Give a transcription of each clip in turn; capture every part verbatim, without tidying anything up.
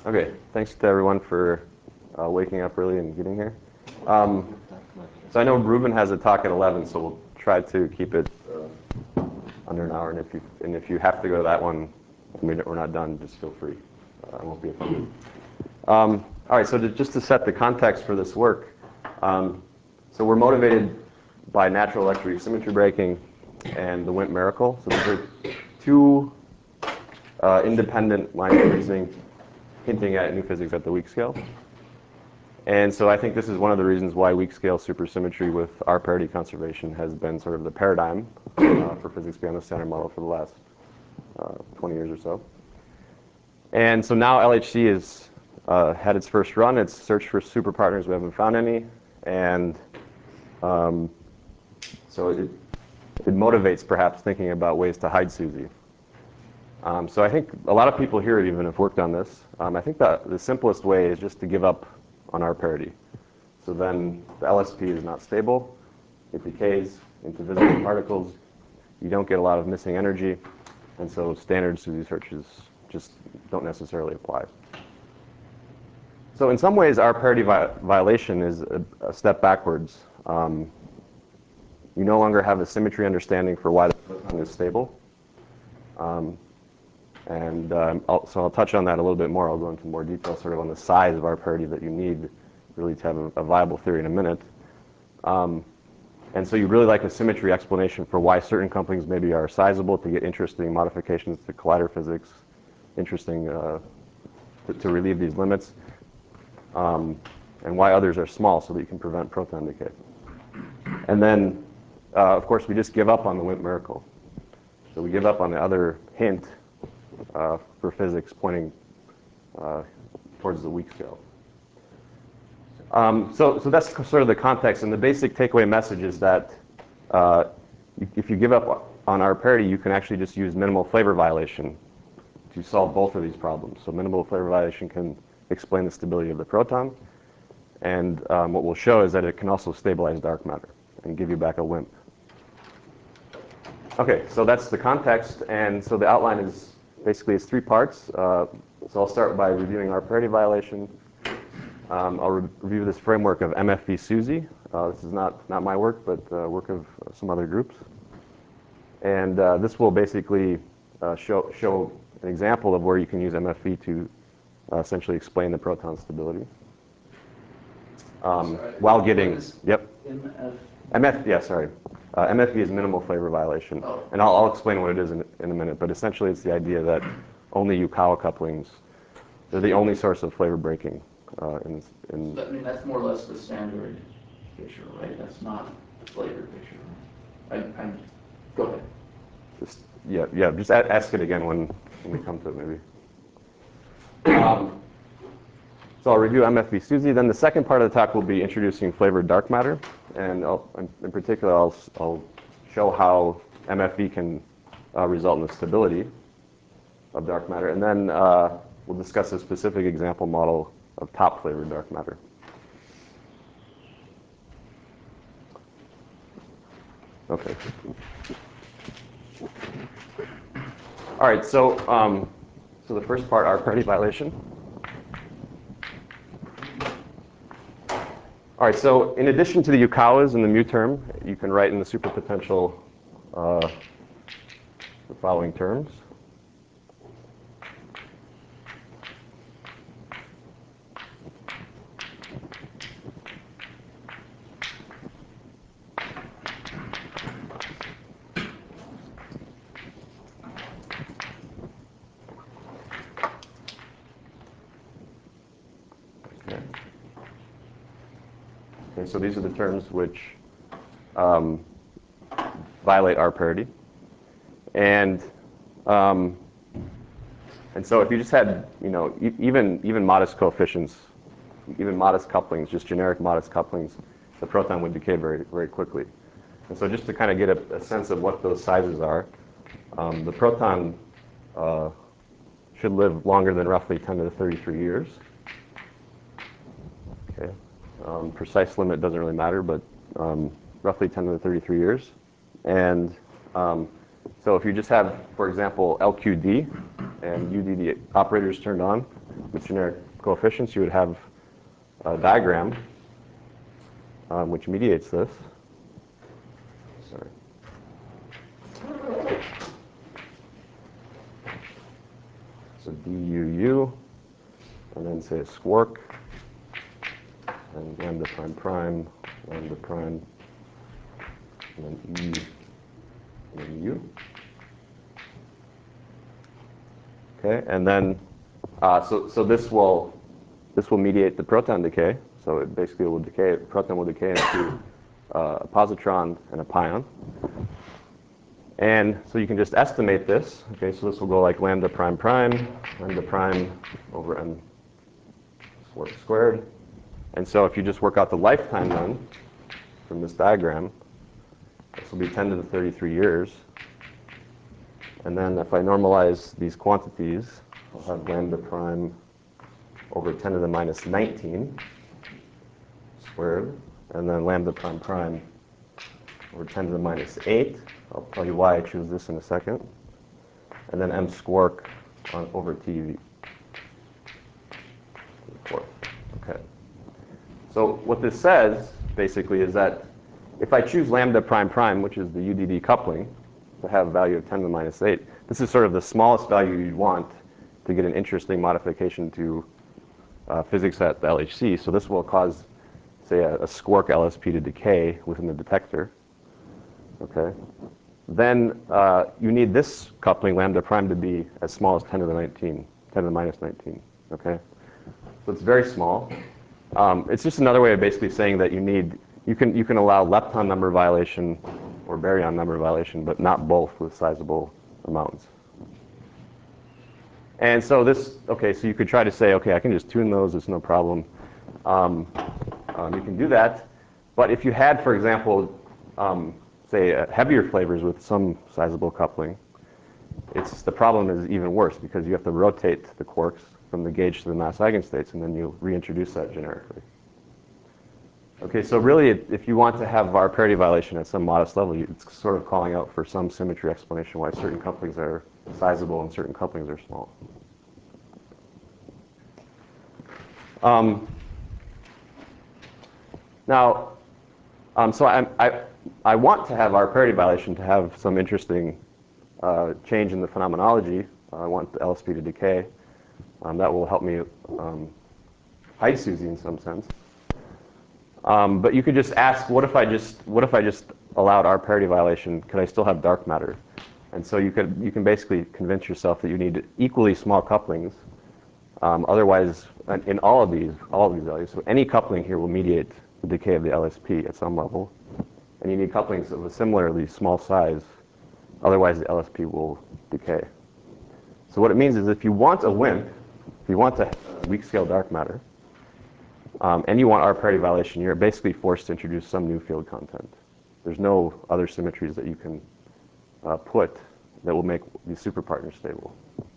Okay, thanks to everyone for uh, waking up early and getting here. Um, so I know Ruben has a talk at eleven, so we'll try to keep it uh, under an hour. And if you and if you have to go to that one, we're not done, just feel free. Uh, I won't be offended. Um, all right, so to, just to set the context for this work, um, so we're motivated by natural electric symmetry breaking and the WIMP miracle. So these are two uh, independent lines of reasoning hinting at new physics at the weak scale. And so I think this is one of the reasons why weak scale supersymmetry with R parity conservation has been sort of the paradigm uh, for physics beyond the standard model for the last uh, twenty years or so. And so now L H C has uh, had its first run. It's searched for super partners. We haven't found any. And um, so it, it motivates perhaps thinking about ways to hide SUSY. Um, so I think a lot of people here even have worked on this. Um, I think that the simplest way is just to give up on R parity. So then the L S P is not stable. It decays into visible particles. You don't get a lot of missing energy. And so standard SUSY searches just don't necessarily apply. So in some ways, R parity vi violation is a, a step backwards. Um, you no longer have a symmetry understanding for why the proton is stable. Um, And um, I'll, so I'll touch on that a little bit more. I'll go into more detail sort of on the size of R parity that you need really to have a, a viable theory in a minute. Um, and so you really like a symmetry explanation for why certain couplings maybe are sizable to get interesting modifications to collider physics, interesting uh, to, to relieve these limits, um, and why others are small so that you can prevent proton decay. And then, uh, of course, we just give up on the WIMP miracle. So we give up on the other hint Uh, for physics pointing uh, towards the weak scale. Um, so, so that's sort of the context, and the basic takeaway message is that uh, if you give up on R parity, you can actually just use minimal flavor violation to solve both of these problems. So minimal flavor violation can explain the stability of the proton, and um, what we'll show is that it can also stabilize dark matter and give you back a WIMP. Okay, so that's the context, and so the outline is basically it's three parts. Uh, so I'll start by reviewing R parity violation. Um, I'll re review this framework of M F V SUSY. Uh, this is not, not my work, but uh, work of some other groups. And uh, this will basically uh, show, show an example of where you can use M F V to uh, essentially explain the proton stability. Um, sorry, while getting, yep. M F? M F, yeah, sorry. Uh, M F V is minimal flavor violation. Oh. And I'll, I'll explain what it is in, in a minute, but essentially it's the idea that only Yukawa couplings, they're the only source of flavor breaking. Uh, in, in I mean, that's more or less the standard picture, right? That's not the flavor picture. I, I, go ahead. just, yeah, yeah, just a ask it again when, when we come to it, maybe. Um, so I'll review M F V SUSY. Then the second part of the talk will be introducing flavored dark matter. And I'll, in, in particular, I'll, I'll show how M F V can uh, result in the stability of dark matter. And then uh, we'll discuss a specific example model of top flavored dark matter. Okay. All right, so, um, so the first part, R parity violation. All right, so in addition to the Yukawas and the mu term, you can write in the superpotential uh, the following terms. Okay. Okay, so these are the terms which um, violate R parity. And um, and so if you just had, you know, e even even modest coefficients, even modest couplings, just generic modest couplings, the proton would decay very very quickly. And so just to kind of get a, a sense of what those sizes are, um, the proton uh, should live longer than roughly ten to the thirty-three years. Okay. Um, precise limit doesn't really matter, but um, roughly ten to the thirty-three years. And um, so if you just have, for example, L Q D and U D D operators turned on, with generic coefficients, you would have a diagram um, which mediates this. Sorry. So d u u, and then say a squark, and lambda prime prime, lambda prime, and then e, and then u. Okay, and then uh, so so this will this will mediate the proton decay. So it basically will decay. Proton will decay into uh, a positron and a pion. And so you can just estimate this. Okay, so this will go like lambda prime prime, lambda prime over n squared. And so if you just work out the lifetime then from this diagram, this will be ten to the thirty-three years. And then if I normalize these quantities, I'll have lambda prime over ten to the minus nineteen squared, and then lambda prime prime over ten to the minus eight. I'll tell you why I choose this in a second. And then m squark on over T V. Okay. So what this says, basically, is that if I choose lambda prime prime, which is the U D D coupling, to have a value of ten to the minus eight, this is sort of the smallest value you'd want to get an interesting modification to uh, physics at the L H C. So this will cause, say, a, a squark L S P to decay within the detector. Okay. Then uh, you need this coupling, lambda prime, to be as small as ten to the nineteen, ten to the minus nineteen. Okay. So it's very small. Um, it's just another way of basically saying that you need, you can you can allow lepton number violation or baryon number violation, but not both with sizable amounts. And so this, okay, so you could try to say, okay, I can just tune those, it's no problem. Um, um, you can do that. But if you had, for example, um, say uh, heavier flavors with some sizable coupling, it's the problem is even worse because you have to rotate the quarks from the gauge to the mass eigenstates, and then you reintroduce that generically. Okay, so really, if you want to have our parity violation at some modest level, it's sort of calling out for some symmetry explanation why certain couplings are sizable and certain couplings are small. Um, now, um, so I, I, I want to have our parity violation to have some interesting uh, change in the phenomenology. Uh, I want the L S P to decay. Um, that will help me um, hide SUSY in some sense. Um, but you could just ask, what if I just what if I just allowed our parity violation? Could I still have dark matter? And so you could you can basically convince yourself that you need equally small couplings. Um, otherwise, in all of these all of these values, so any coupling here will mediate the decay of the L S P at some level, and you need couplings of a similarly small size. Otherwise, the L S P will decay. So what it means is, if you want a WIMP, if you want a weak scale dark matter, Um, and you want our parity violation, you're basically forced to introduce some new field content. There's no other symmetries that you can uh, put that will make these superpartners stable.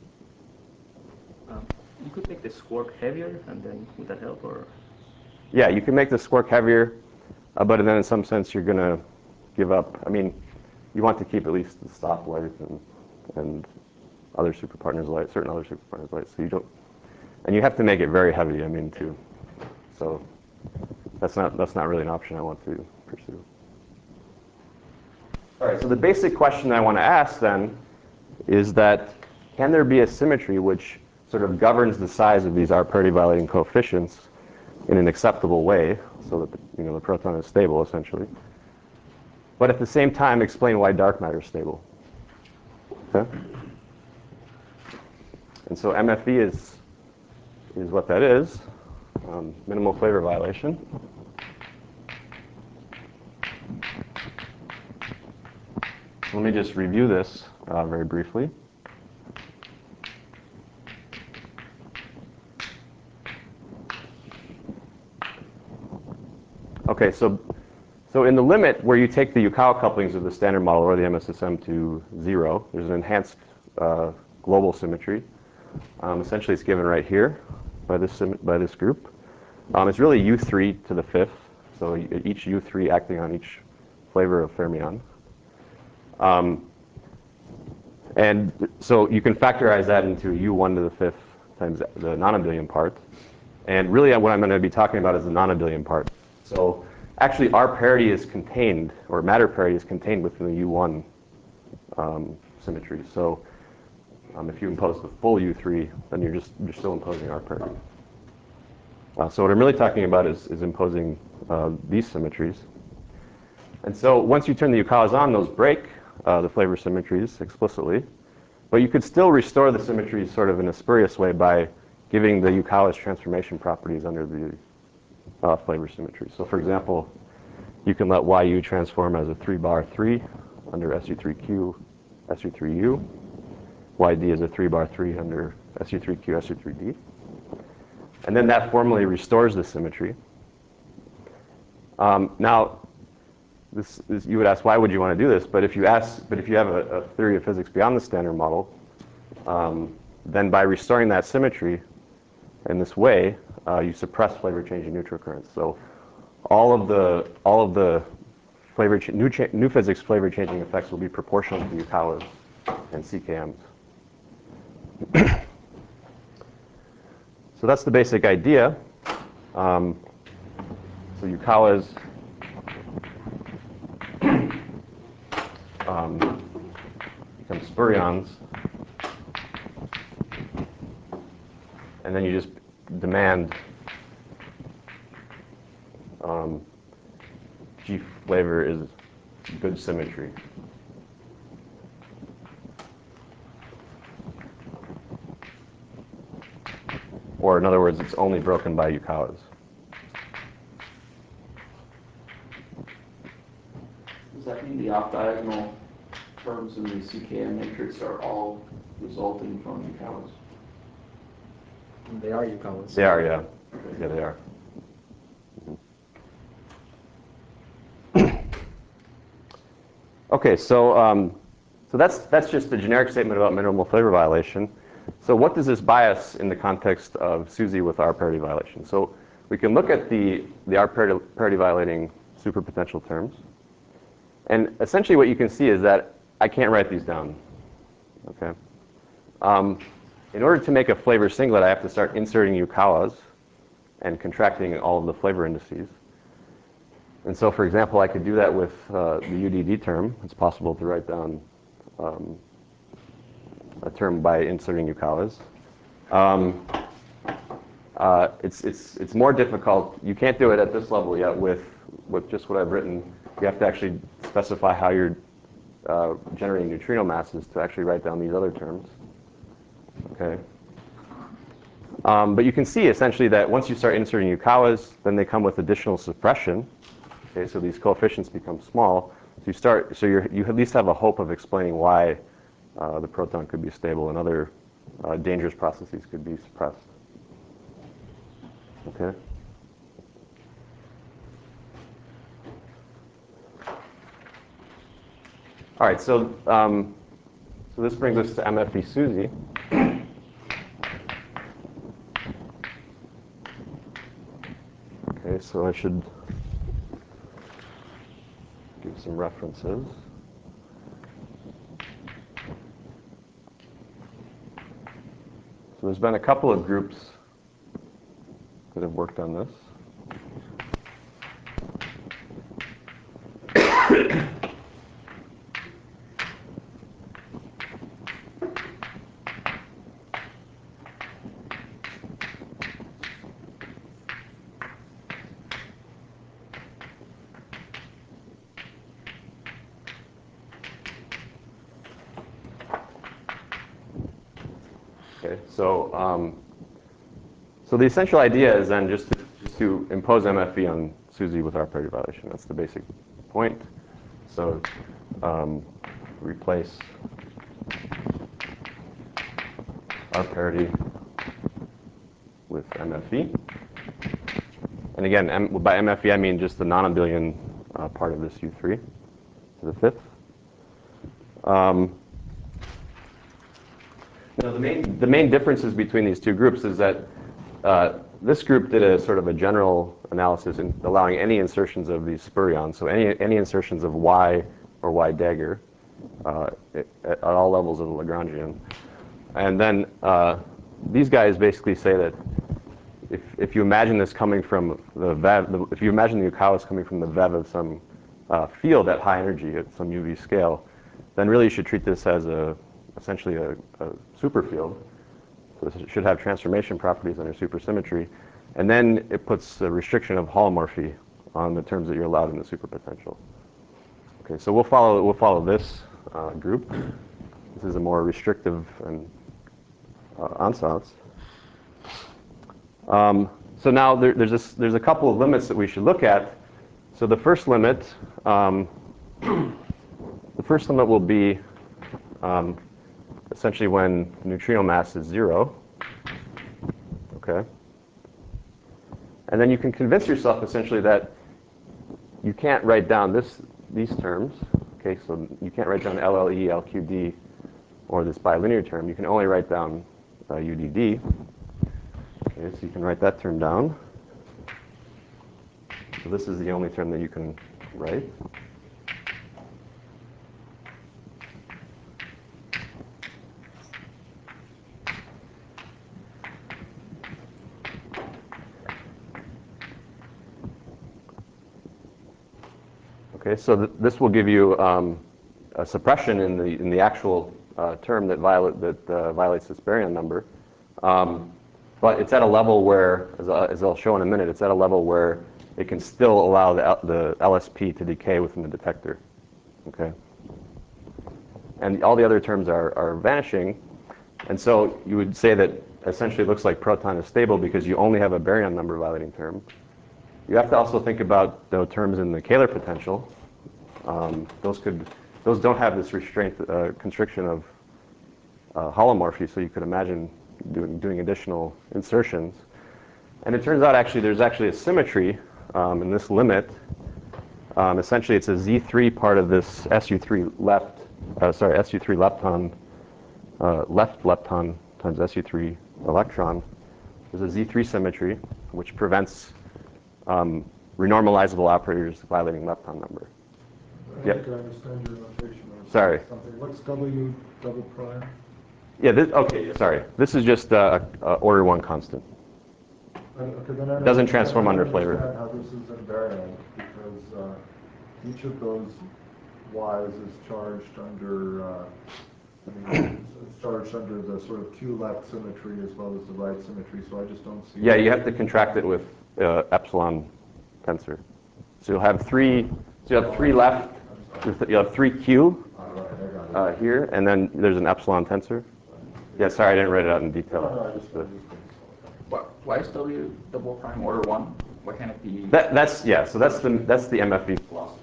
Um, you could make the squark heavier, and then would that help? Or yeah, you can make the squark heavier, uh, but then in some sense you're going to give up. I mean, you want to keep at least the stop light and, and other superpartners light, certain other superpartners light. So you don't, and you have to make it very heavy. I mean, too. So that's not that's not really an option I want to pursue. All right. So the basic question I want to ask then is that, can there be a symmetry which sort of governs the size of these R parity violating coefficients in an acceptable way, so that the, you know the proton is stable essentially, but at the same time explain why dark matter is stable? Okay. And so M F V is is what that is. Um, minimal flavor violation. Let me just review this uh, very briefly. Okay, so so in the limit where you take the Yukawa couplings of the standard model or the M S S M to zero, there's an enhanced uh, global symmetry. Um, essentially, it's given right here by this by this group. Um, it's really U three to the fifth, so each U three acting on each flavor of fermion. Um, and so you can factorize that into U one to the fifth times the non-abelian part. And really what I'm going to be talking about is the non-abelian part. So actually our parity is contained, or matter parity is contained within the U one um, symmetry. So um, if you impose the full U three, then you're just you're still imposing R parity. Uh, so what I'm really talking about is, is imposing uh, these symmetries. And so once you turn the Yukawas on, those break uh, the flavor symmetries explicitly. But you could still restore the symmetries sort of in a spurious way by giving the Yukawa's transformation properties under the uh, flavor symmetry. So for example, you can let Yu transform as a three bar three under S U three Q, S U three U. Y D is a three bar three under S U three Q, S U three D. And then that formally restores the symmetry. Um, now, this, this, you would ask, why would you want to do this? But if you ask, but if you have a, a theory of physics beyond the standard model, um, then by restoring that symmetry in this way, uh, you suppress flavor-changing neutral currents. So all of the all of the flavor new cha new physics flavor-changing effects will be proportional to Yukawas and C K Ms. So that's the basic idea. Um, so Yukawas um, become spurions, and then you just demand um, G flavor is good symmetry. Or in other words, it's only broken by Yukawas. Does that mean the off-diagonal terms in the C K M matrix are all resulting from Yukawas? They are Yukawas. They are, yeah. Yeah, they are. Okay, so um, so that's that's just a generic statement about minimal flavor violation. So what does this bias in the context of SUSY with R parity violation? So we can look at the the R parity, parity violating superpotential terms, and essentially what you can see is that I can't write these down. Okay. Um, in order to make a flavor singlet, I have to start inserting Yukawas and contracting all of the flavor indices. And so, for example, I could do that with uh, the U D D term. It's possible to write down um, a term by inserting Yukawas. Um, uh, it's, it's, it's more difficult. You can't do it at this level yet with, with just what I've written. You have to actually specify how you're uh, generating neutrino masses to actually write down these other terms. Okay. Um, but you can see essentially that once you start inserting Yukawas, then they come with additional suppression. Okay, so these coefficients become small. So you start, so you're, you at least have a hope of explaining why uh, the proton could be stable and other uh, dangerous processes could be suppressed. Okay. All right, so um, so this brings us to M F V SUSY. Okay, so I should give some references. So there's been a couple of groups that have worked on this. Okay, so um, so the essential idea is then just to, just to impose M F V on SUSY with R parity violation. That's the basic point. So um, replace R parity with M F V. And again, M, by M F V I mean just the non-abelian uh, part of this U three to the fifth. Um, Now, the main, the main differences between these two groups is that uh, this group did a sort of a general analysis in allowing any insertions of these spurions, so any, any insertions of Y or Y dagger uh, at, at all levels of the Lagrangian. And then uh, these guys basically say that if, if you imagine this coming from the V E V, the, if you imagine the Yukawas coming from the V E V of some uh, field at high energy, at some U V scale, then really you should treat this as a, essentially a, a superfield. So this should have transformation properties under supersymmetry. And then it puts a restriction of holomorphy on the terms that you're allowed in the superpotential. Okay, so we'll follow, we'll follow this uh, group. This is a more restrictive and uh, ansatz. Um, so now there, there's, this, there's a couple of limits that we should look at. So the first limit, um, the first limit will be um, essentially when neutrino mass is zero. Okay. And then you can convince yourself essentially that you can't write down this, these terms. Okay, so you can't write down L L E, L Q D, or this bilinear term. You can only write down uh, U D D. Okay, so you can write that term down. So this is the only term that you can write. Okay, so th this will give you um, a suppression in the in the actual uh, term that violet that uh, violates this baryon number, um, but it's at a level where, as, I, as I'll show in a minute, it's at a level where it can still allow the the L S P to decay within the detector. Okay, and all the other terms are are vanishing, and so you would say that essentially it looks like proton is stable because you only have a baryon number violating term. You have to also think about the terms in the Kähler potential. Um, those could, those don't have this restraint, uh, constriction of uh, holomorphy, so you could imagine doing, doing additional insertions. And it turns out actually there's actually a symmetry um, in this limit. Um, essentially, it's a Z three part of this S U three left, uh, sorry, S U three lepton, uh, left lepton times S U three electron. There's a Z three symmetry, which prevents Um, renormalizable operators violating lepton number. I Yep. think I understand your notation. Or Sorry. Something. What's W double prime? Yeah, this, okay, sorry. This is just uh, uh, order one constant. Uh, Okay, then I Doesn't understand- transform I under flavor. understand how this is invariant because uh, each of those Y's is charged under, uh, I mean, it's charged under the sort of Q left symmetry as well as the right symmetry, so I just don't see. Yeah, you have to contract it with uh, epsilon tensor. So you'll have three, so you have three left, you'll have three Q All right, I got it. uh, here, and then there's an epsilon tensor. Yeah, sorry, I didn't write it out in No, no, I detail. just, I just think so. Why, why is W double prime order one? Why can't it be? That, that's, yeah, so that's the, that's the M F V philosophy.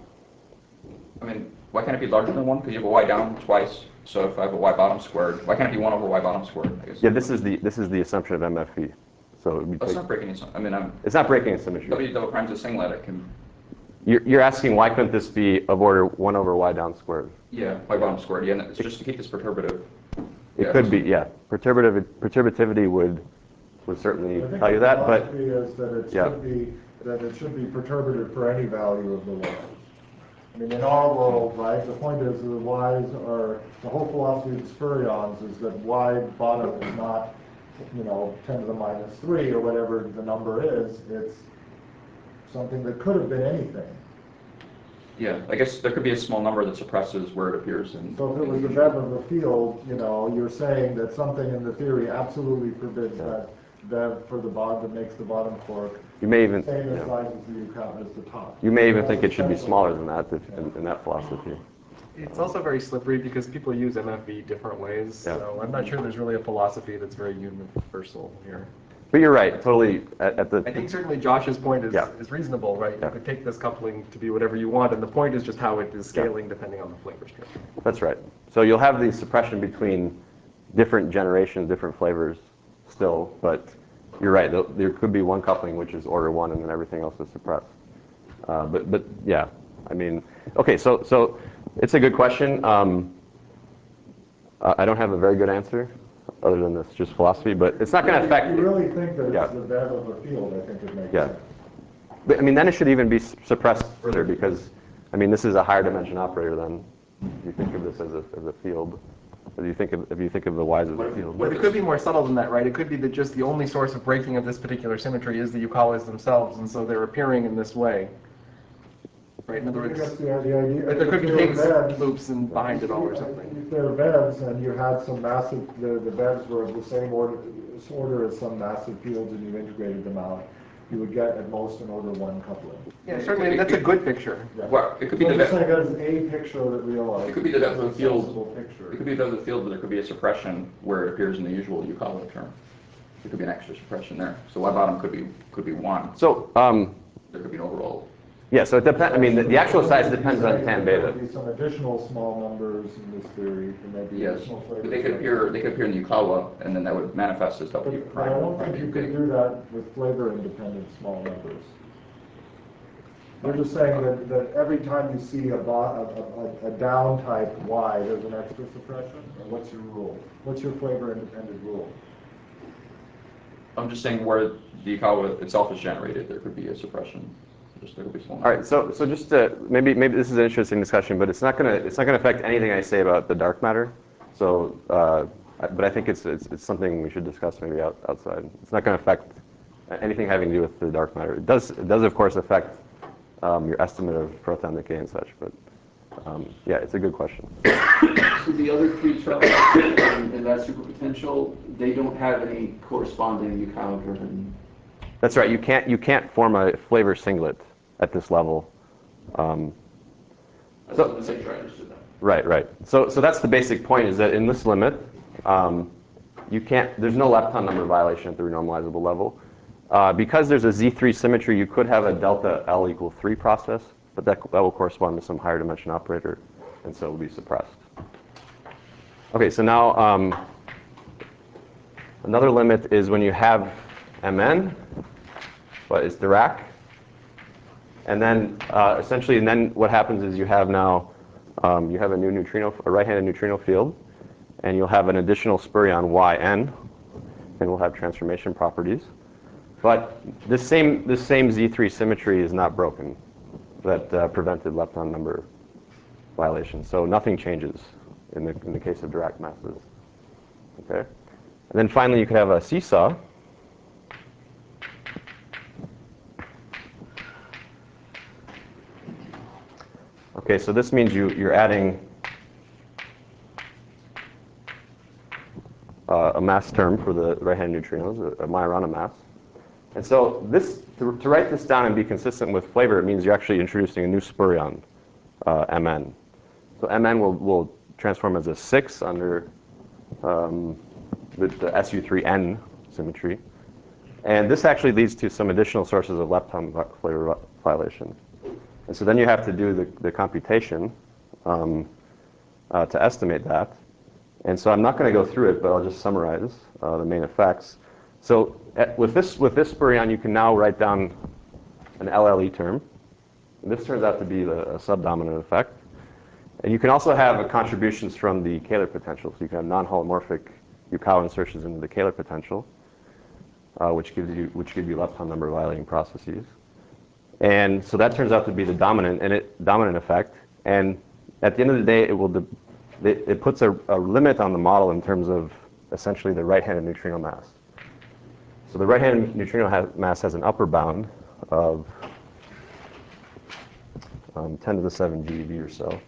I mean, why can't it be larger than one? Because you have a y down twice. So if I have a y bottom squared, why can't it be one over y bottom squared? I guess. Yeah, this is the, this is the assumption of M F V. So it would be That's take, not breaking it. I mean, I'm, it's not breaking a symmetry. W double prime's a singlet. It can, You're, you're asking why couldn't this be of order one over y down squared? yeah, y bottom squared. Yeah, and it's just to keep this perturbative. It Yeah, could be, it's- yeah. Perturbative, perturbativity would would certainly I think tell you the that, but philosophy is that it yeah. should be, that it should be perturbative for any value of the Y's. I mean, in our world, right, the point is the Y's are, the whole philosophy of the spurions is that Y bottom is not, you know, ten to the minus three or whatever the number is, it's something that could have been anything. Yeah, I guess there could be a small number that suppresses where it appears in. So if it was the V E V of the field, you know, you're saying that something in the theory absolutely forbids Yeah. that V E V for the bottom that makes the bottom quark You may even, same you as know, size as the U count as the top. you may even That's think it should be essential. smaller than that if, in, in that philosophy. It's also very slippery because people use M F V different ways, Yeah. so I'm not sure there's really a philosophy that's very universal here. But you're right, totally. At, at the I think certainly Josh's point is, Yeah. is reasonable, right? Yeah. You could take this coupling to be whatever you want, and the point is just how it is Yeah. scaling depending on the flavor stream. that's right. So you'll have the suppression between different generations, different flavors, still. But you're right. There, there could be one coupling which is order one, and then everything else is suppressed. Uh, but but yeah, I mean, okay. So so it's a good question. Um, uh, I don't have a very good answer, other than this just philosophy. But it's not going to affect. If you really think that Yeah. it's the V E V of a field, I think it makes Yeah. sense. But I mean, then it should even be s- suppressed further because, I mean, this is a higher dimension operator than you think of this as a, as a field. If you think of, if you think of the Ys as a field. But it could be more subtle than that, right? It could be that just the only source of breaking of this particular symmetry is the Yukawas themselves, and so they're appearing in this way. Right? In other I think words, that's the, the idea. but there could be If there Higgs were beds- loops in behind it all or something. If there are beds and you had some massive, the, the beds were of the same order, order as some massive fields and you integrated them out, you would get at most an order one coupling. Yeah, certainly, that's a good picture. Yeah. Well, it could be So the I'm just depth, saying that is a picture that realizes. it could be the depth of the field. Sensible picture. It could be the depth of the field, but there could be a suppression where it appears in the usual Yukawa term. There could be an extra suppression there. So Y bottom could be could be one. So, um, There could be an overall. yeah, so it depends, I mean, the, the actual size depends on tan There beta. could be some additional small numbers in this theory, there may be Yes, additional but flavors. they could appear they could appear in the Yukawa, and then that would manifest as W But but prime. I don't prime think you being could big. do that with flavor-independent small numbers. You're just saying that, that every time you see a, bo- a, a, a down type Y, there's an extra suppression? Or what's your rule? What's your flavor-independent rule? I'm just saying where the Yukawa itself is generated, there could be a suppression. Just there could be small. All right, so so just to, maybe maybe this is an interesting discussion, but it's not gonna it's not gonna affect anything I say about the dark matter. So, uh, I- but I think it's, it's it's something we should discuss maybe out, outside. It's not gonna affect anything having to do with the dark matter. It does it does of course affect um, your estimate of proton decay and such, but um, yeah, it's a good question. So the other three terms in, in that superpotential, they don't have any corresponding Yukawa-driven. That's right. You can't you can't form a flavor singlet at this level. Um, That's So- what the sure I understood that. Right, right. So, so that's the basic point, is that in this limit, um, you can't, there's no lepton number violation at the renormalizable level. Uh, because there's a Z three symmetry, you could have a delta L equal three process, but that, that will correspond to some higher dimension operator, and so it will be suppressed. Okay, so now um, another limit is when you have M N, but it's Dirac. And then uh, essentially, and then what happens is you have now, um, you have a new neutrino, a right-handed neutrino field, and you'll have an additional spurion Yn, and we'll have transformation properties. But this same this same Z three symmetry is not broken, that uh, prevented lepton number violation. So nothing changes in the in the case of Dirac masses. Okay, and then finally you could have a seesaw. Okay, so this means you, you're adding uh, a mass term for the right-handed neutrinos, a, a Majorana mass. And so this, to, to write this down and be consistent with flavor, it means you're actually introducing a new spurion, uh, M N. So M N will, will transform as a six under um, the, the S U three N symmetry. And this actually leads to some additional sources of lepton vi- flavor vi- violation. And so then you have to do the, the computation um, uh, to estimate that. And so I'm not going to go through it, but I'll just summarize uh, the main effects. So at, with this with this spurion, you can now write down an L L E term. And this turns out to be the, a subdominant effect. And you can also have contributions from the Kähler potential. So you can have non-holomorphic Yukawa insertions into the Kähler potential, uh, which gives you which give you lepton number violating processes. And so that turns out to be the dominant and it dominant effect. And at the end of the day, it will de- it, it puts a, a limit on the model in terms of essentially the right-handed neutrino mass. So the right-handed neutrino ha- mass has an upper bound of um, ten to the seven GeV or so.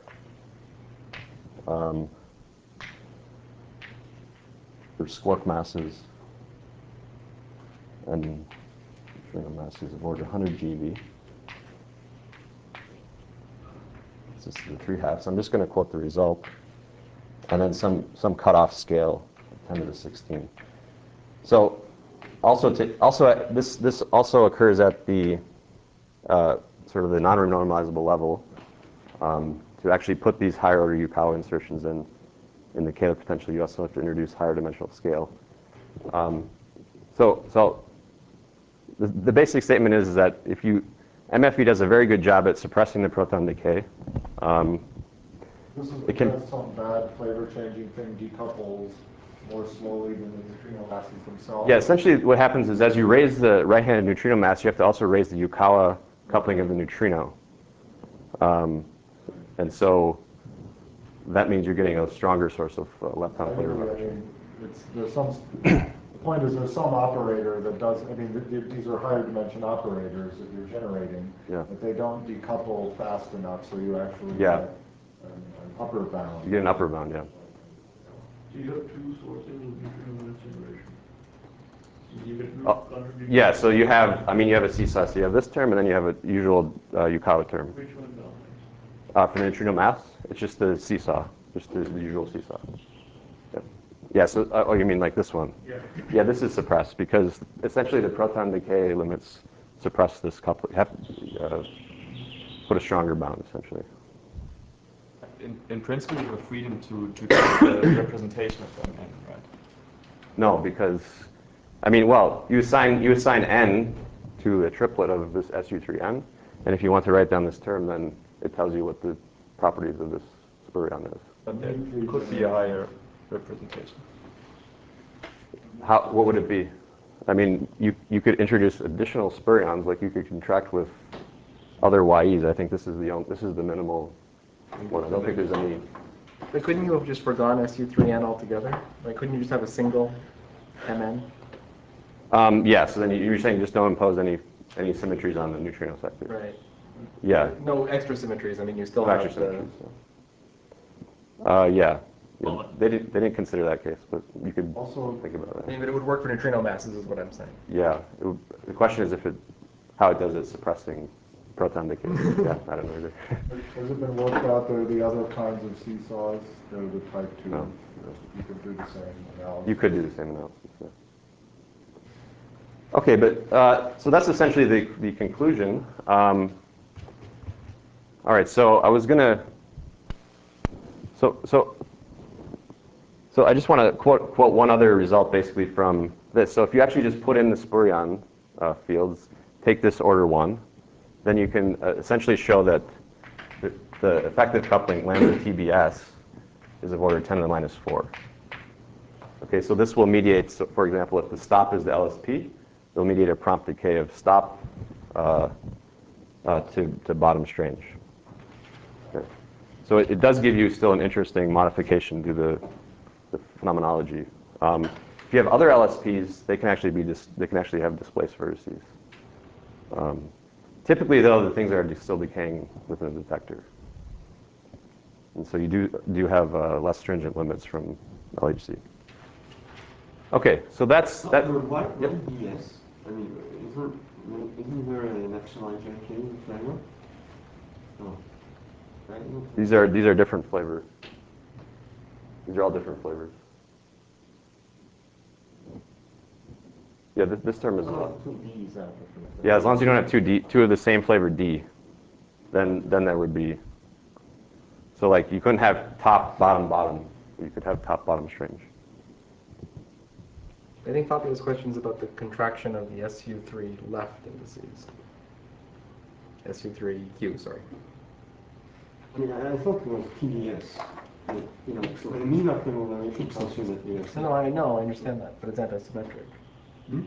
Um, there's squark masses and neutrino masses of order one hundred GeV. This is the three halves. I'm just going to quote the result, and then some some cutoff scale, ten to the sixteen. So, also to, also at, this this also occurs at the uh, sort of the non-renormalizable level. Um, to actually put these higher order Yukawa insertions in in the Kähler potential, you also have to introduce higher dimensional scale. Um, so so the, the basic statement is, is that if you M F E does a very good job at suppressing the proton decay. Um, This is It can- because some bad flavor changing thing decouples more slowly than the neutrino masses themselves. Yeah, essentially what happens is as you raise the right-handed neutrino mass, you have to also raise the Yukawa coupling of the neutrino. Um, and so that means you're getting a stronger source of uh, I lepton flavor agree. I reduction. mean, it's, there's some, the point is there's some operator that does, I mean, th- th- these are higher dimension operators that you're generating, Yeah. but they don't decouple fast enough, so you actually Yeah. get an an upper bound. You get an upper bound, yeah. So you have two sources of neutrino mass generation. You get Oh, contribute. Yeah, so you have, I mean, you have a seesaw, so you have this term, and then you have a usual uh, Yukawa term. Which one dominates? Uh, for neutrino mass, it's just the seesaw, just the, the usual seesaw. Yep. Yeah, so, uh, oh, you mean like this one? Yeah. Yeah, this is suppressed because essentially the proton decay limits suppress this coupling. Have uh, put a stronger bound, essentially. In, in principle, you have freedom to, to choose the representation of M N, right? No, because, I mean, well, you assign, you assign n to a triplet of this S U three n, and if you want to write down this term, then it tells you what the properties of this spurion is. But there could be a higher representation. How, what would it be? I mean, you, you could introduce additional spurions, like you could contract with other Y Es. I think this is the, on- this is the minimal one. I don't think there's any, But couldn't you have just forgone S U three N altogether? Like, couldn't you just have a single M N? um, yeah, so then you- you're saying just don't impose any, any symmetries on the neutrino sector. Right. Yeah, No extra symmetries. I mean, you still no have extra the. symmetries. so. Uh, yeah, yeah. They didn't, they didn't consider that case, but you could Also- think about I that. mean, but it would work for neutrino masses, is what I'm saying. Yeah, it would, the question is if it, how it does it suppressing proton decay. Yeah, I don't know either. Has it been worked out, there are the other kinds of seesaws, they're the type two, No. you could do the same analysis. You could do the same analysis, yeah. Okay, but, uh, so that's essentially the, the conclusion. Um, all right, so I was gonna, so, so, so I just want to quote, quote one other result basically from this. So if you actually just put in the spurion uh, fields, take this order one, then you can uh, essentially show that the, the effective coupling lambda T B S is of order ten to the minus four. Okay, so this will mediate, so for example, if the stop is the L S P, it'll mediate a prompt decay of stop uh, uh, to, to bottom strange. Okay. So it, it does give you still an interesting modification to the, the phenomenology. Um, if you have other L S Ps, they can actually be dis, they can actually have displaced vertices. Um, typically, though, the things are de- still decaying within the detector, and so you do do have uh, less stringent limits from L H C. Okay, so that's that. So why, why Yep. B S? I mean, isn't, isn't there an epsilon J K flavor? No. Right? No. These are these are different flavors. These are all different flavors. Yeah, this, this term is. Oh, two Ds out of it. Yeah, as long as you don't have two D, two of the same flavor D, then then there would be. So like you couldn't have top, bottom, bottom. You could have top, bottom, strange. I think Fabio's question is about the contraction of the S U three left indices. S U three Q, sorry. I mean, I, I thought it was T D S. But, you know, so the mean optimization function that we have. No, no, I know, I understand that, but it's anti-symmetric. Hmm?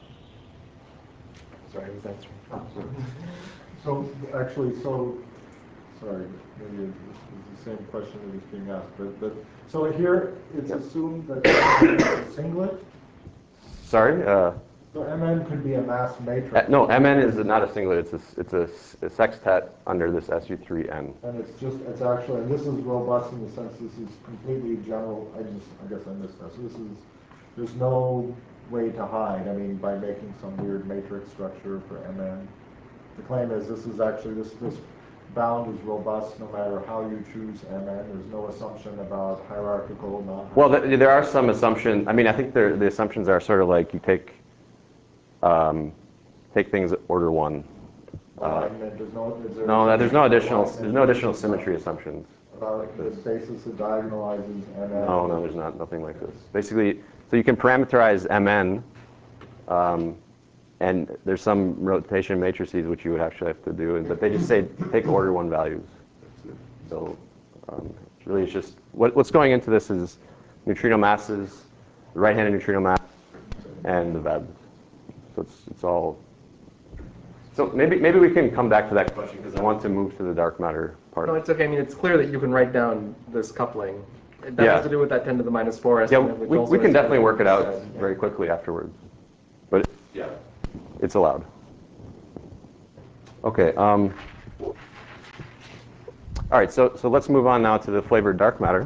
Sorry, I was answering. Ah, sorry. So, actually, so, sorry, maybe it's it's the same question that was being asked, but, but, so here, it's assumed that it's a singlet, Sorry. Uh, so M N could be a mass matrix. uh, no, M N is not a singlet. It's a s- it's a, s- a sextet under this S U three N. And it's just, it's actually, and this is robust in the sense this is completely general, I just, I guess I missed that. So this is, there's no way to hide, I mean, by making some weird matrix structure for M N. The claim is this is actually, this, this bound is robust no matter how you choose M N. There's no assumption about hierarchical, non Well, th- there are some assumptions. I mean, I think there- the assumptions are sort of like you take um, take things at order one. alignment, there's no, is there? No, there's no additional alignment there's no additional symmetry assumptions. About the basis that diagonalizes M N? No, no, there's not nothing like this. Basically, so you can parameterize M N, um, and there's some rotation matrices which you would actually have to do, but they just say take order one values. So um, it's really it's just what, what's going into this is neutrino masses, the right-handed neutrino mass, and the V E Bs. So it's it's all. So maybe maybe we can come back to that question because I want to move to the dark matter part. No, it's okay. I mean, it's clear that you can write down this coupling. That Yeah. has to do with that ten to the minus four Yeah, estimate, which we, also we can has to definitely do work with it out this, uh, very quickly afterwards, but Yeah. it's allowed. Okay. Um, all right. So so let's move on now to the flavored dark matter.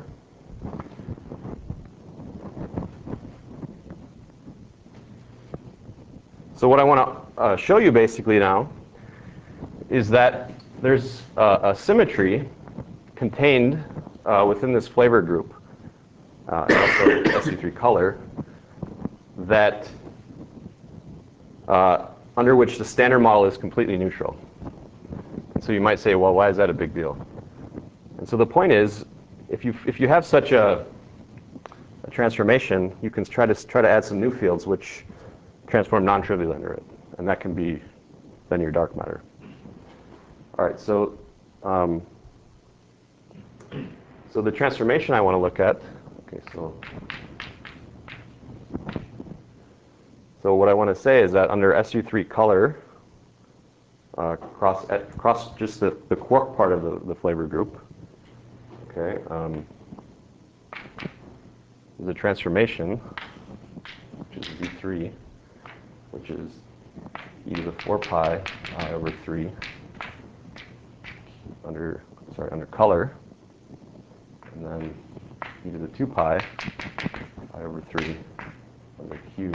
So what I want to uh, show you basically now is that there's uh, a symmetry contained uh, within this flavor group, uh, and also S U three color, that uh, under which the standard model is completely neutral. And so you might say, well, why is that a big deal? And so the point is, if you if you have such a, a transformation, you can try to try to add some new fields which transform non-trivially under it, and that can be then your dark matter. All right, so um, so the transformation I want to look at. Okay, so so what I want to say is that under S U three color, uh, cross at, cross just the, the quark part of the, the flavor group. Okay, um, there's a transformation, which is V three, which is e to the four pi I over three under sorry under color, and then e to the two pi I over three under Q.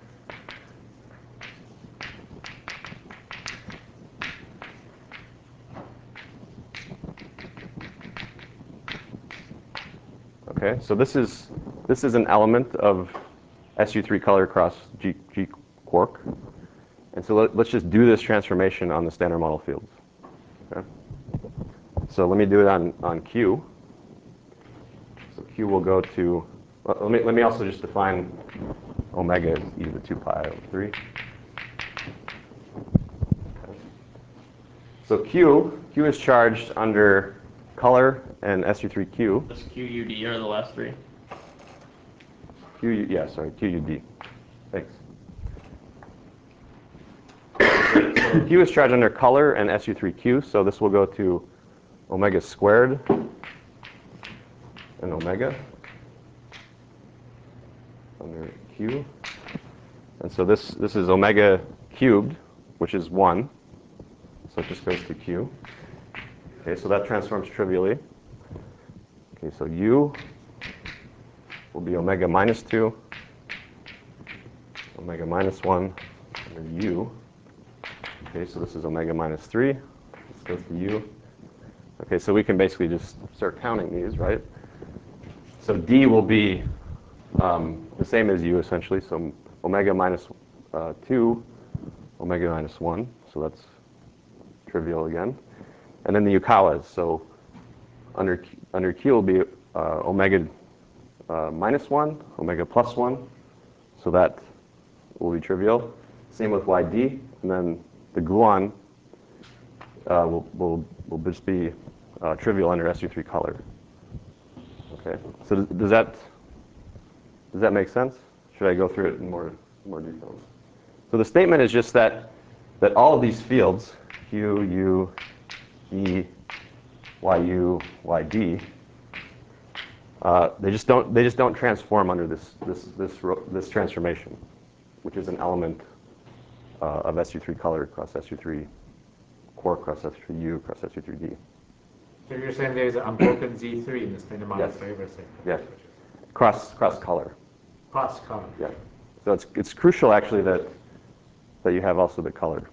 Okay, so this is this is an element of S U three color cross G, G quark. And so let, let's just do this transformation on the standard model fields. Okay? So let me do it on, on Q. So Q will go to, well, let me let me also just define omega as e to the two pi over three. Okay. So Q, Q is charged under color and S U three Q. Does Q U D are the last three? Q, yeah, sorry, Q U D. Thanks. So Q is charged under color and S U three Q, so this will go to omega squared and omega under Q. And so this, this is omega cubed, which is one. So it just goes to Q. Okay, so that transforms trivially. Okay, so U will be omega minus two, omega minus one under U. Okay, so this is omega minus three. This goes to U. Okay, so we can basically just start counting these, right? So D will be um, the same as U, essentially. So omega minus uh, two, omega minus one. So that's trivial again. And then the Yukawas. So under Q, under Q will be uh, omega uh, minus one, omega plus one. So that will be trivial. Same with Y D. And then the gluon uh, will, will, will just be uh, trivial under S U three color. Okay, so does, does that does that make sense? Should I go through it in more more detail? So the statement is just that that all of these fields, Q, U, E, Y U, Y D, uh, they just don't they just don't transform under this this this this transformation, which is an element Uh, of S U three color cross S U three quark cross S U three U cross S U three D. So you're saying there's an unbroken Z three in the standard model Yes. flavor segment? Yes. Cross cross color. Cross color. Yeah. So it's it's crucial actually that that you have also the color.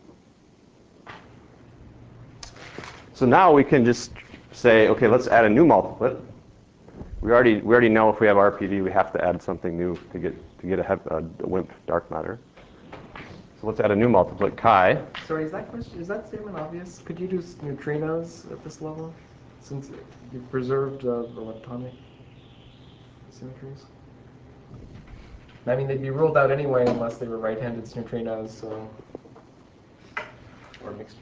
So now we can just say, okay, let's add a new multiplet. We already we already know if we have R P D, we have to add something new to get to get a, a, a WIMP dark matter. So let's add a new multiplet, chi. Sorry, is that question, is that statement obvious? Could you do neutrinos at this level, since you've preserved uh, the leptonic symmetries? I mean, they'd be ruled out anyway unless they were right-handed neutrinos, so or mixture.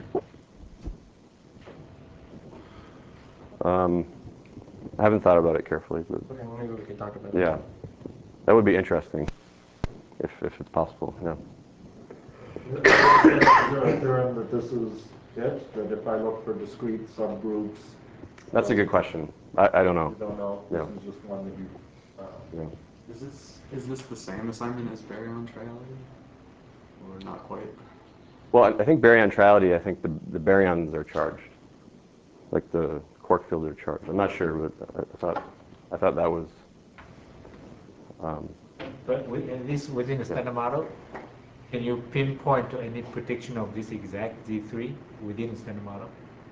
Um, I haven't thought about it carefully, but Okay, well, maybe we could talk about it. yeah, that would be interesting if if it's possible. Yeah. Is there a theorem that this is it? That if I look for discrete subgroups? That's a good question. I, I don't know. You don't know? This Yeah. is just one that you, uh, Yeah. Is this is this the same assignment as baryon triality, or not quite? Well, I I think baryon triality, I think the, the baryons are charged. Like the quark fields are charged. I'm not sure, but I, I thought I thought that was. Um, But with, at least within the standard model, can you pinpoint to any prediction of this exact Z three within the standard model?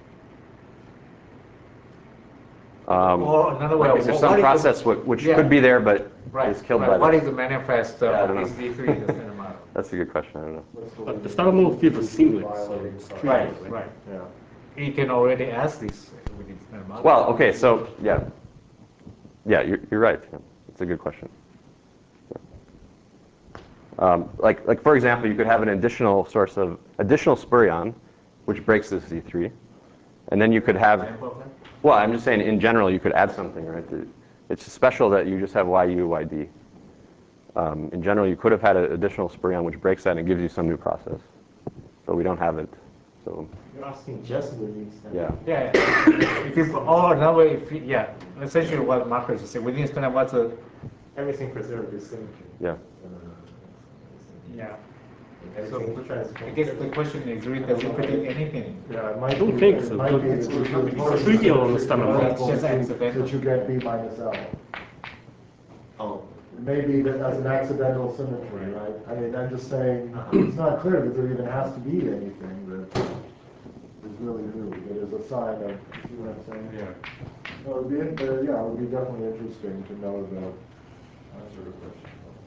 um, Or another way, is there what- some what is the- process wh- which Yeah. could be there but Right. is killed right. by What the? is the manifest uh, Yeah, I of don't this know. Z three in the standard model? That's a good question. I don't know. what's the But way the they- standard model field is singlet, so violating it's the- true. Right, right. Yeah. You can already ask this within the standard model. Well, okay, so yeah, yeah, you're you're right. Yeah. It's a good question. Um, like, like for example, you could have an additional source of additional spurion, which breaks this Z three, and then you could have. Example of that? Well, I'm just saying in general, you could add something, right? It's special that you just have Y U, Y D. Um, in general, you could have had an additional spurion which breaks that and gives you some new process, but we don't have it. So You're asking just within standard. yeah, Yeah, it is all another way. If you- Yeah, essentially what Marcus is saying within standard what's a Everything preserved is symmetry. yeah. yeah. So Everything transformed. I guess the question is really does it predict anything? Yeah, it might I don't be- think it so, might but be it's- that you it's do- trivial on the standard model. It's just accidental. That you get B minus L. Oh, It may be that as an accidental symmetry, right? I mean, I'm just saying, it's not clear that there even has to be anything that is really new, that is a sign of, see what I'm saying? Yeah. No, it'd be, uh, yeah, it would be definitely interesting to know the answer to the question.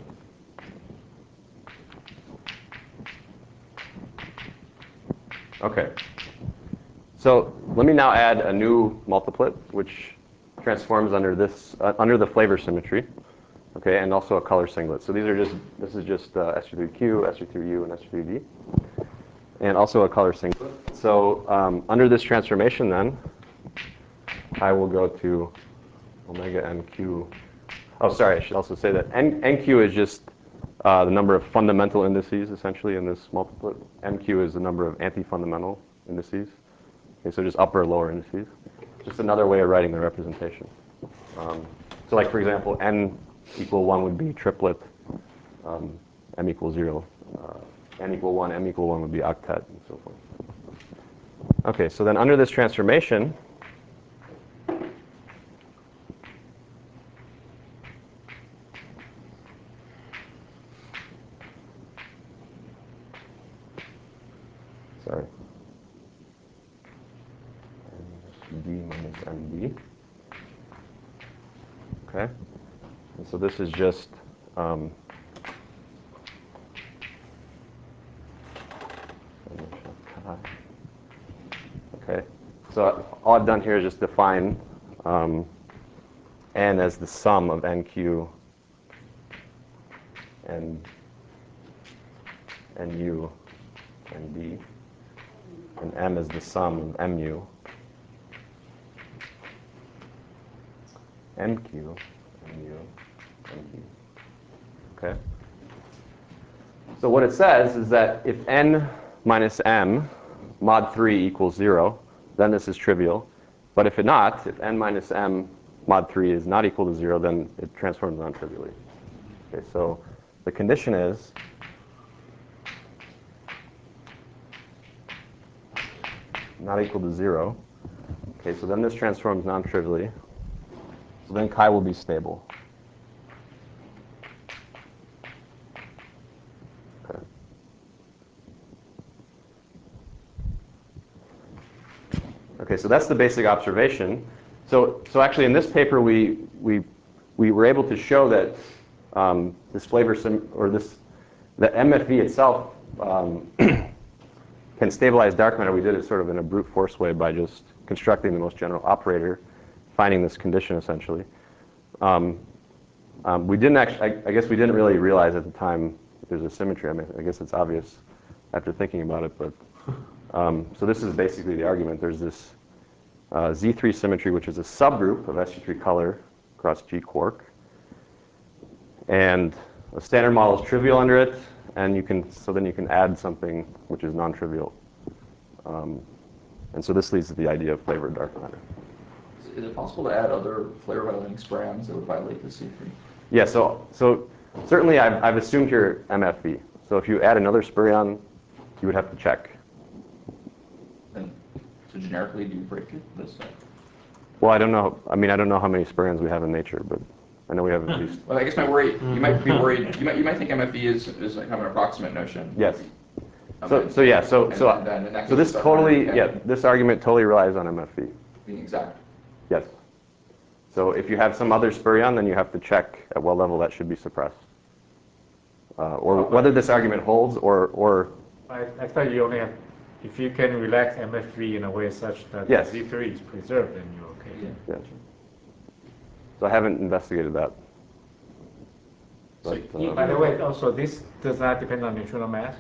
Okay. So let me now add a new multiplet, which transforms under this uh, under the flavor symmetry, okay, and also a color singlet. So these are just this is just uh, S three Q, S three U, and S three D, and also a color singlet. So um, under this transformation, then I will go to omega N Q. Oh, sorry, I should also say that N, NQ is just uh, the number of fundamental indices, essentially, in this multiplet. M Q is the number of anti-fundamental indices. Okay, so just upper or lower indices. Just another way of writing the representation. Um, so like, for example, N equal one would be triplet, um, M equal zero. Uh, N equal one, M equal one would be octet, and so forth. Okay, so then under this transformation, sorry, D minus M D. Okay, and so this is just um, okay. So all I've done here is just define um, N as the sum of N Q and N U and D, and M is the sum of M U, M Q, M U, M D. Okay. So what it says is that if N minus M mod three equals zero, then this is trivial. But if it not, if N minus M mod three is not equal to zero, then it transforms non-trivially. Okay, so the condition is not equal to zero. Okay, so then this transforms non-trivially. So then chi will be stable. Okay. Okay, so that's the basic observation. So, so actually in this paper we, we, we were able to show that um, this flavor, sim or this, the M F V itself um, can stabilize dark matter. We did it sort of in a brute force way by just constructing the most general operator, finding this condition essentially. Um, um, we didn't actually, I, I guess we didn't really realize at the time there's a symmetry. I mean, I guess it's obvious after thinking about it, but um, so this is basically the argument. There's this uh, Z three symmetry, which is a subgroup of S U three color across G quark. And a standard model is trivial under it, and you can, so then you can add something which is non-trivial um, And so this leads to the idea of flavored dark matter. Is it possible to add other flavor violating spray-ons that would violate the C three? Yeah, so, so certainly I've, I've assumed here M F V. So if you add another spray-on, you would have to check. And so generically, do you break it this way? Well, I don't know. I mean, I don't know how many spray-ons we have in nature, but I know we have at least. Well, I guess my worry, you might be worried, you might, you might think M F V is, is like kind of an approximate notion. Yes. Um, So, so yeah, so, and so, then- then the next so this step totally, on- yeah, this argument totally relies on M F V. Being exact. Yes. So if you have some other spurion, then you have to check at what level that should be suppressed. Uh, or whether this argument holds, or, or I, I thought you only have, if you can relax M F V in a way such that Yes. Z three is preserved, then you're okay. yes. So I haven't investigated that. So But, you- uh, By the way, also this does not depend on neutrino mass.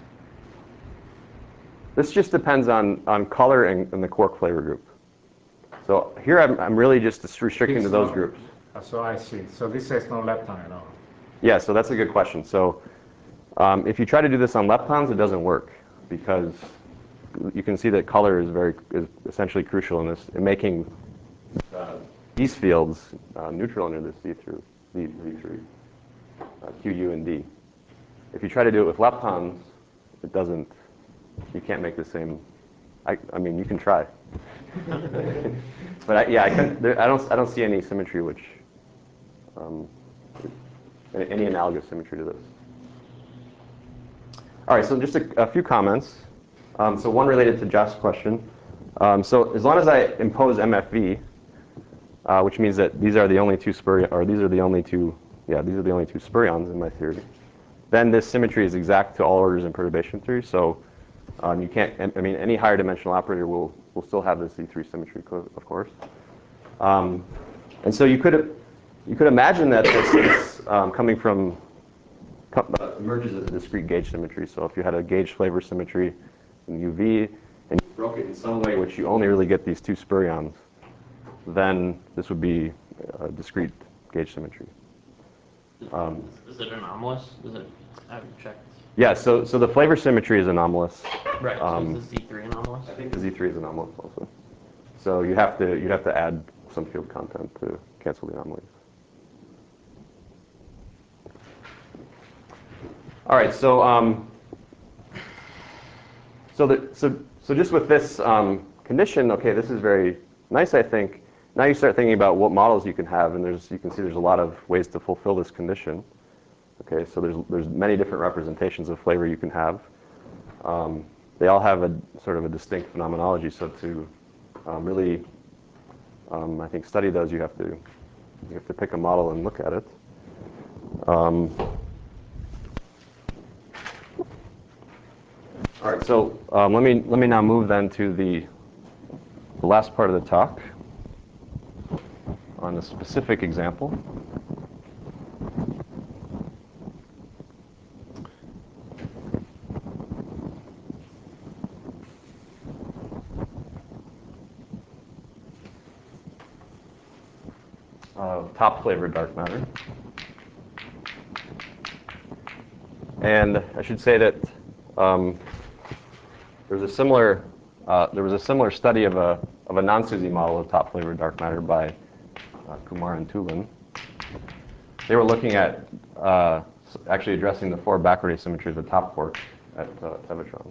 This just depends on, on color and, and the quark flavor group. So here I'm, I'm really just restricting to those groups. Uh, So I see. So this says no lepton at all. Yeah, so that's a good question. So um, if you try to do this on leptons, it doesn't work because you can see that color is very is essentially crucial in this in making uh, these fields uh, neutral under this Z through Z three, uh, Q, U, and D. If you try to do it with leptons, it doesn't. You can't make the same. I, I mean, you can try, but I, yeah, I, can, there, I don't. I don't see any symmetry which. Um, any analogous symmetry to this. All right, so just a, a few comments. Um, so one related to Jeff's question. Um, so as long as I impose M F V, uh, which means that these are the only two spurion, or these are the only two, yeah, these are the only two spurions in my theory, then this symmetry is exact to all orders in perturbation theory. So um, you can't, I mean, any higher dimensional operator will will still have this Z three symmetry, of course. Um, and so you could. You could imagine that this is um, coming from, uh, emerges as a discrete gauge symmetry. So if you had a gauge flavor symmetry in U V and you broke it in some way which you only really get these two spurions, then this would be a discrete gauge symmetry. Um, Is it anomalous? Is it, I haven't checked. yeah, so, so the flavor symmetry is anomalous. Right, Um, so is the Z three anomalous? I think the Z three is anomalous also. So you have to, you'd have to add some field content to cancel the anomalies. All right, so um, so the, so so just with this um, condition, okay, this is very nice, I think. Now you start thinking about what models you can have, and there's you can see there's a lot of ways to fulfill this condition. Okay, so there's there's many different representations of flavor you can have. Um, they all have a sort of a distinct phenomenology. So to um, really, um, I think, study those, you have to you have to pick a model and look at it. Um, All right, so um, let me let me now move then to the, the last part of the talk on a specific example. Uh, top flavored dark matter. And I should say that um, there's a similar uh, there was a similar study of a of a non-SUSY model of top flavored dark matter by uh, Kumar and Tulin. They were looking at uh, actually addressing the four backward asymmetries of top quark at uh, Tevatron,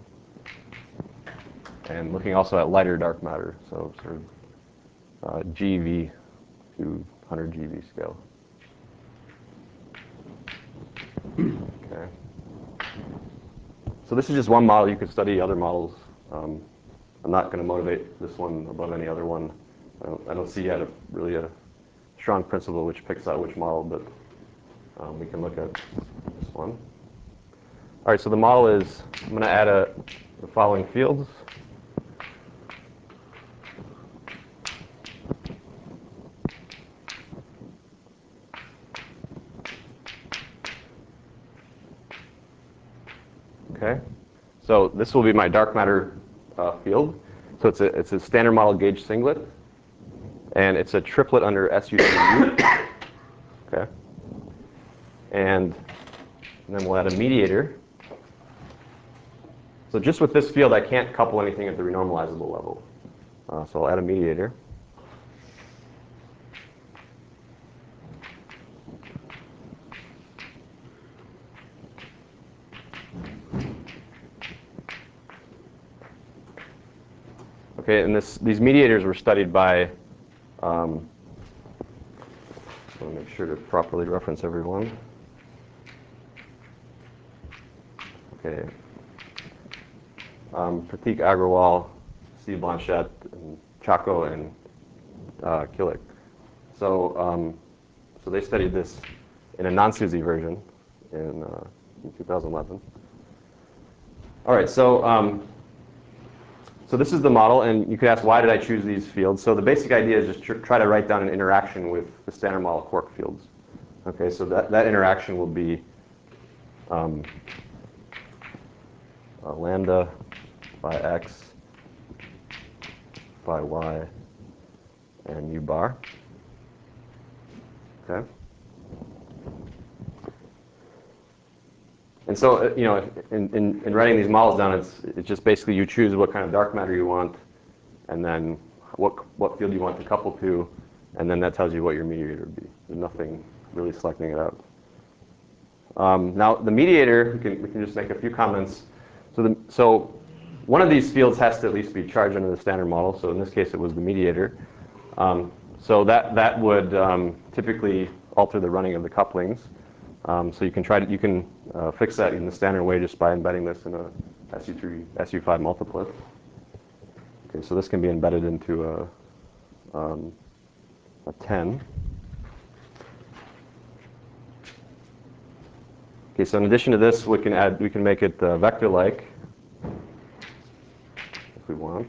and looking also at lighter dark matter, so sort of uh, G V to one hundred G V scale. Okay. So this is just one model. You could study other models. Um, I'm not going to motivate this one above any other one. I don't, I don't see yet a, really a strong principle which picks out which model, but um, we can look at this one. All right, so the model is, I'm going to add a, the following fields. Okay, so this will be my dark matter uh, field. So it's a, it's a standard model gauge singlet, and it's a triplet under S U T U. Okay, and, and then we'll add a mediator. So just with this field, I can't couple anything at the renormalizable level. Uh, so I'll add a mediator. Okay, and this, these mediators were studied by, um, I want to make sure to properly reference everyone. Okay. Um, Pratik Agrawal, Steve Blanchette, and Chaco, and uh, Killick. So, um, so they studied this in a non-SUSY version in, uh, in two thousand eleven. All right, so um, so this is the model, and you could ask, why did I choose these fields? So the basic idea is just tr try to write down an interaction with the standard model quark fields. Okay, so that, that interaction will be um, uh, lambda by x by y and u bar. Okay. And so, uh, you know, in, in, in writing these models down, it's, it's just basically you choose what kind of dark matter you want, and then what, what field you want to couple to, and then that tells you what your mediator would be. There's nothing really selecting it out. Um, now, the mediator, we can, we can just make a few comments. So, the, so one of these fields has to at least be charged under the standard model. So in this case, it was the mediator. Um, so that, that would um, typically alter the running of the couplings. Um, so you can try to, you can uh, fix that in the standard way just by embedding this in a S U three, S U five multiplet. Okay, so this can be embedded into a, um, a ten. Okay, so in addition to this, we can add, we can make it uh, vector-like if we want.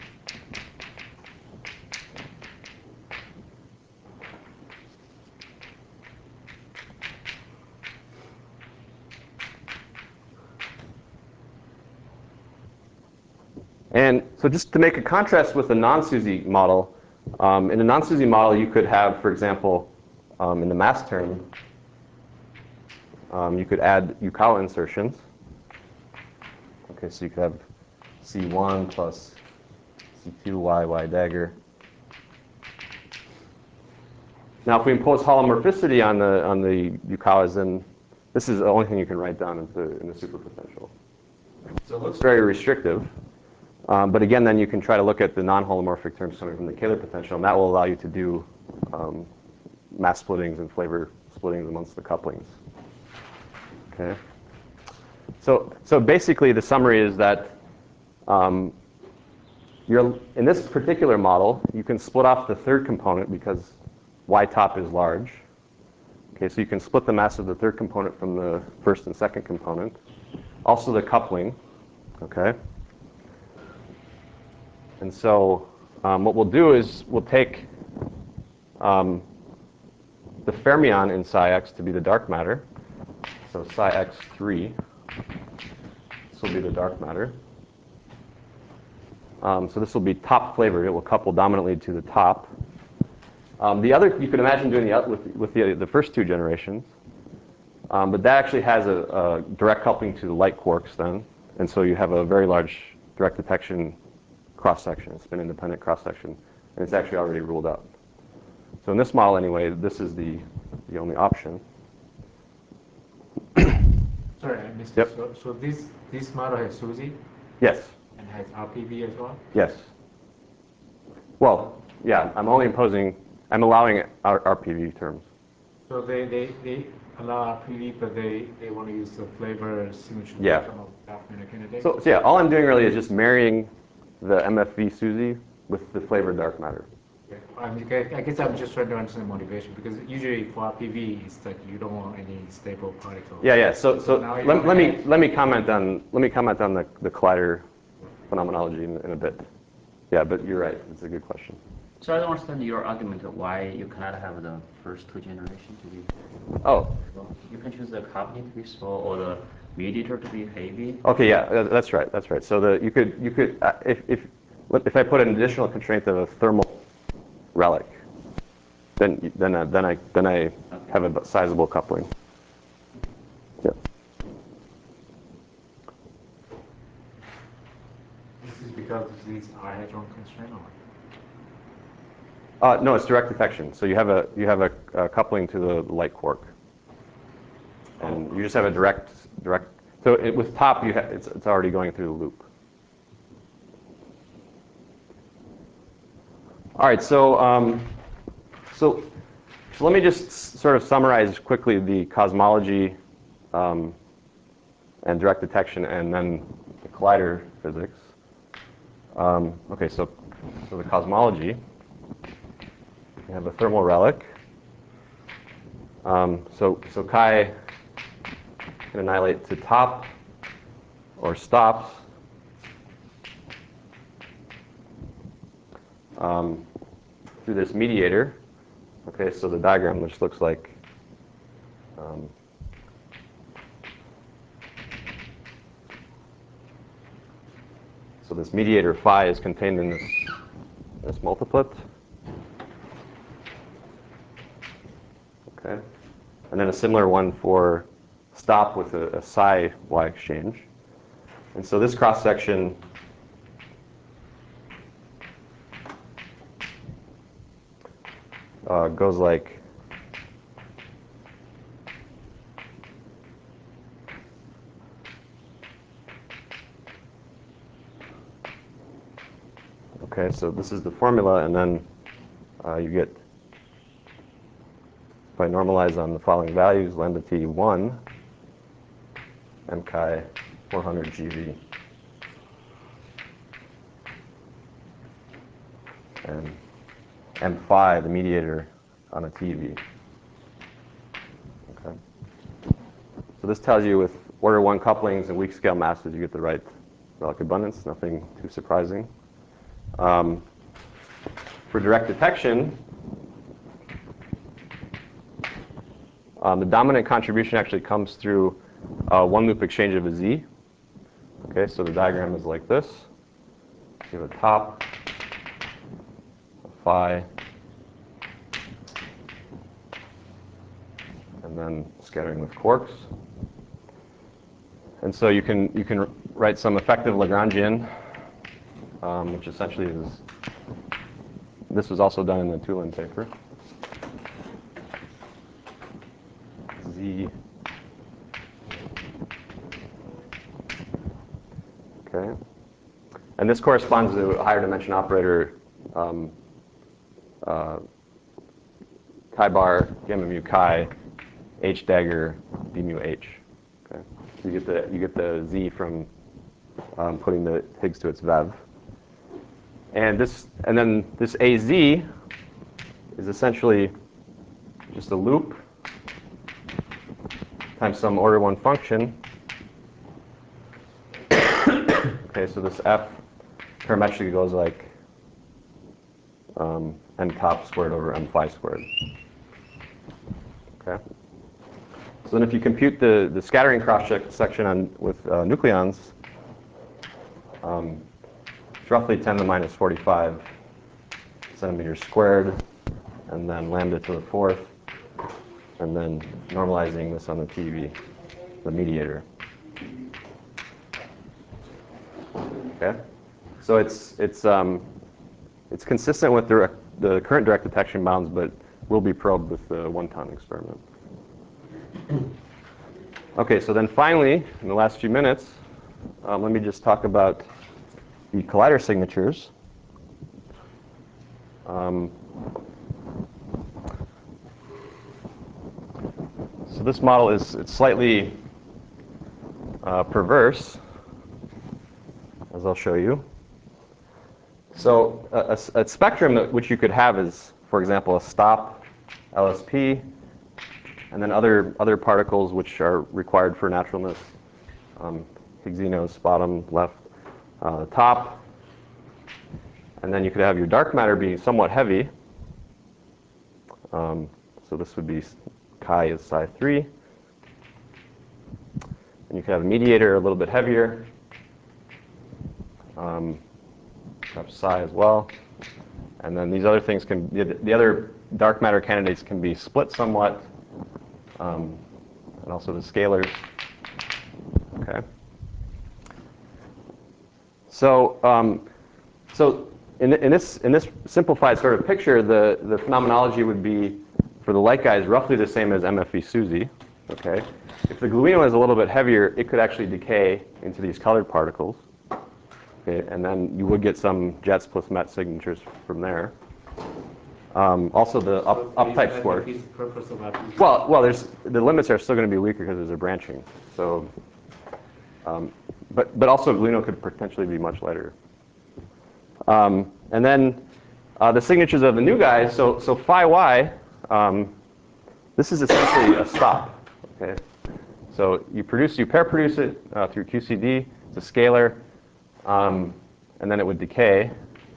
And so just to make a contrast with the non-SUSY model, um, in a non-SUSY model, you could have, for example, um, in the mass term, um, you could add Yukawa insertions. Okay, so you could have C one plus C two Y, Y dagger. Now, if we impose holomorphicity on the on the Yukawas, then this is the only thing you can write down into in the superpotential. So it looks very restrictive. Um, but again, then you can try to look at the non-holomorphic terms coming from the Kähler potential, and that will allow you to do um, mass splittings and flavor splittings amongst the couplings. Okay. So, so basically, the summary is that um, you're, in this particular model, you can split off the third component because y top is large. Okay, so you can split the mass of the third component from the first and second component. Also, the coupling. Okay. And so um, what we'll do is we'll take um, the fermion in psi x to be the dark matter. So psi x three, this will be the dark matter. Um, so this will be top flavored. It will couple dominantly to the top. Um, the other, you could imagine doing the with, with the, the first two generations. Um, but that actually has a, a direct coupling to the light quarks then. And so you have a very large direct detection cross-section, spin-independent cross-section, and it's actually already ruled out. So in this model, anyway, this is the, the only option. Sorry, I missed Yep. it. So, so this, this model has SUSY Yes. and has R P V as well? Yes. Well, yeah, I'm only imposing, I'm allowing our R P V terms. So they, they, they allow R P V, but they, they want to use the flavor signature Yeah. of dark matter candidate? So, so yeah, all I'm doing really is just marrying the M F V SUSY with the flavored dark matter. Yeah. I mean, I I guess I'm just trying to understand the motivation, because usually for R P V, it's like you don't want any stable particle. Yeah, yeah. So, so, now you let, wanna let me add- let me comment on let me comment on the the Collider phenomenology in, in a bit. Yeah, but you're right. It's a good question. So I don't understand your argument of why you cannot have the first two generations to be. Oh. You can choose the coupling to be small or the mediator to be heavy. Okay. Yeah, uh, that's right. That's right. So the you could you could uh, if if if I put an additional constraint of a thermal relic, then then uh, then I then I have a sizable coupling. Yeah. This is because of these R hadron constraint, or? Uh, no, it's direct detection. So you have a you have a, a coupling to the light quark, and you just have a direct direct. So it, with top, you ha it's it's already going through the loop. All right. So um, so so let me just sort of summarize quickly the cosmology um, and direct detection, and then the collider physics. Um, okay. So so the cosmology. We have a thermal relic. Um, so, so chi can annihilate to top or stops um, through this mediator. Okay, so the diagram which looks like um, so this mediator phi is contained in this this multiplet. Okay. And then a similar one for stop with a, a psi Y exchange. And so this cross section uh, goes like okay, so this is the formula, and then uh, you get, if I normalize on the following values, lambda t one, m chi four hundred G V, and m phi, the mediator, on a T V. Okay. So this tells you with order one couplings and weak scale masses, you get the right relic abundance. Nothing too surprising. Um, for direct detection, um, the dominant contribution actually comes through uh, one loop exchange of a Z. Okay, so the diagram is like this. You have a top, a phi, and then scattering with quarks. And so you can you can write some effective Lagrangian, um, which essentially is, this was also done in the Tulin paper. Z. Okay. And this corresponds to a higher dimension operator, um, uh, chi bar, gamma mu chi, h dagger, d mu h. Okay. So you get the you get the Z from um, putting the Higgs to its Vev. And this and then this A Z is essentially just a loop times some order one function. Okay, so this F parametrically goes like um, n top squared over m phi squared. Okay. So then if you compute the, the scattering cross-section on with uh, nucleons, um, it's roughly ten to the minus forty-five centimeters squared, and then lambda to the fourth, and then normalizing this on the T V, the mediator. Okay, so it's it's um, it's consistent with direct, the current direct detection bounds, but will be probed with the one-ton experiment. Okay, so then finally, in the last few minutes, um, let me just talk about the collider signatures. Um, so this model is it's slightly uh, perverse, as I'll show you. So a, a, a spectrum that, which you could have is, for example, a stop L S P, and then other other particles which are required for naturalness. Um, Higgsinos, bottom, left, uh, the top. And then you could have your dark matter be somewhat heavy. Um, so this would be chi is psi three. And you could have a mediator a little bit heavier. Um, perhaps psi as well. And then these other things can, the, the other dark matter candidates can be split somewhat. Um, and also the scalars. Okay. So, um, so in, in, this, in this simplified sort of picture, the, the phenomenology would be, for the light guys, roughly the same as M F V SUSY. Okay? If the gluino is a little bit heavier, it could actually decay into these colored particles. Okay? And then you would get some jets plus met signatures from there. Um, also, the up, uptype score. Well, well, there's the limits are still going to be weaker because there's a branching. So, um, but but also gluino could potentially be much lighter. Um, and then uh, the signatures of the new guys. So so phi y. Um, this is essentially a stop. Okay. So you produce you pair produce it uh, through Q C D. It's a scalar, um, and then it would decay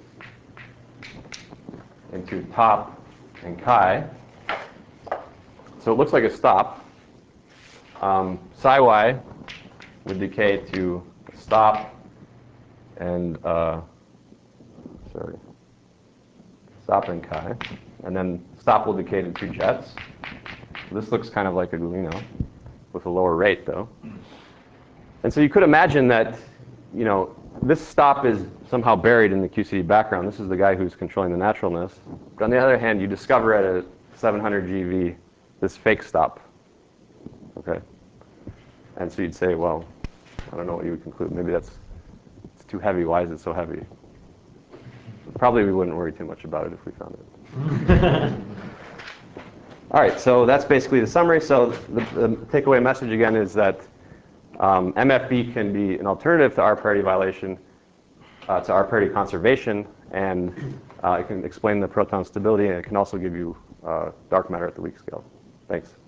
into top and chi. So it looks like a stop. Um, psi y would decay to stop and, uh, sorry, stop and chi. And then stop will decay to two jets. So this looks kind of like a gluino with a lower rate, though. And so you could imagine that, you know, this stop is somehow buried in the Q C D background. This is the guy who's controlling the naturalness. But on the other hand, you discover at a seven hundred G V this fake stop. Okay? And so you'd say, well, I don't know what you would conclude. Maybe that's it's too heavy. Why is it so heavy? Probably we wouldn't worry too much about it if we found it. All right, so that's basically the summary. So the, the takeaway message again is that Um, M F B can be an alternative to R parity violation, uh, to R parity conservation, and uh, it can explain the proton stability, and it can also give you uh, dark matter at the weak scale. Thanks.